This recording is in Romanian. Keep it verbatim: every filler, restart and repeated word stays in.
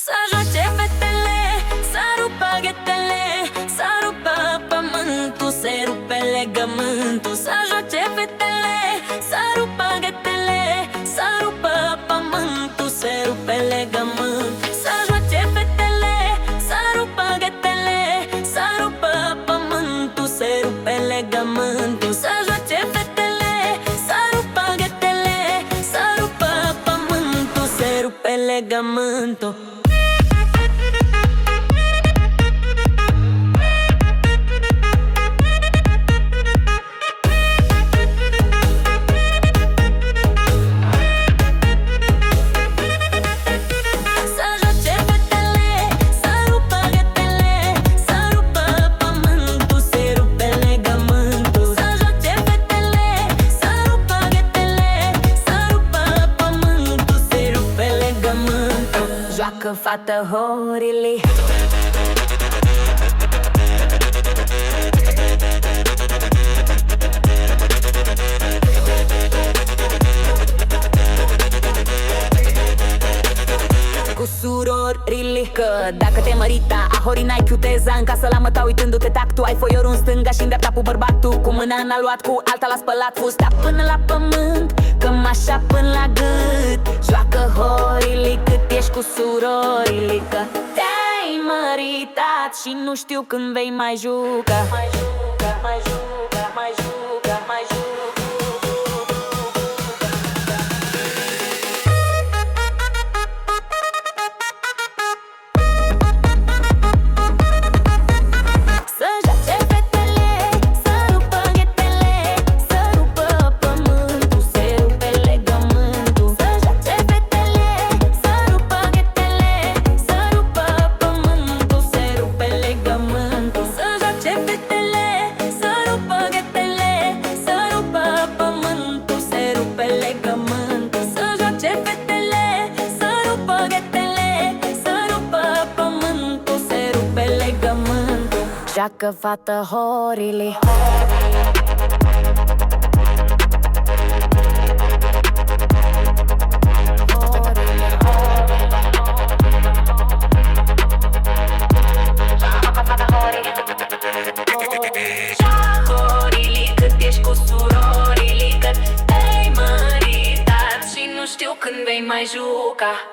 Să joace fetele, să rupă ghetele, să rupă pământul, se rupe legământul. Să joace fetele, să rupă ghetele, să rupă pământul, se rupe legământul. Să joace fetele, să rupă ghetele, să rupă pământul, se rupe legământul. Să joace fetele, să rupă ghetele, să rupă pământul, se rupe legământul. Joacă fată horile, cu surorile. Că dacă te mărita, ahori n-ai chiuteza în casă la măta uitându-te tac. Tu ai foiorul în stânga și în dreapta cu bărbatul, cu mâna n-a luat, cu alta l-a spălat fusta până la pământ, cămașa până la gât. Joacă horile cât ești cu surorile, că te-ai măritat și nu știu când vei mai juca. Mai juca, mai juca, mai juca, mai juca. Joacă fată horile, horile cât ești cu surorile, că te-ai măritat și nu știu când vei mai juca.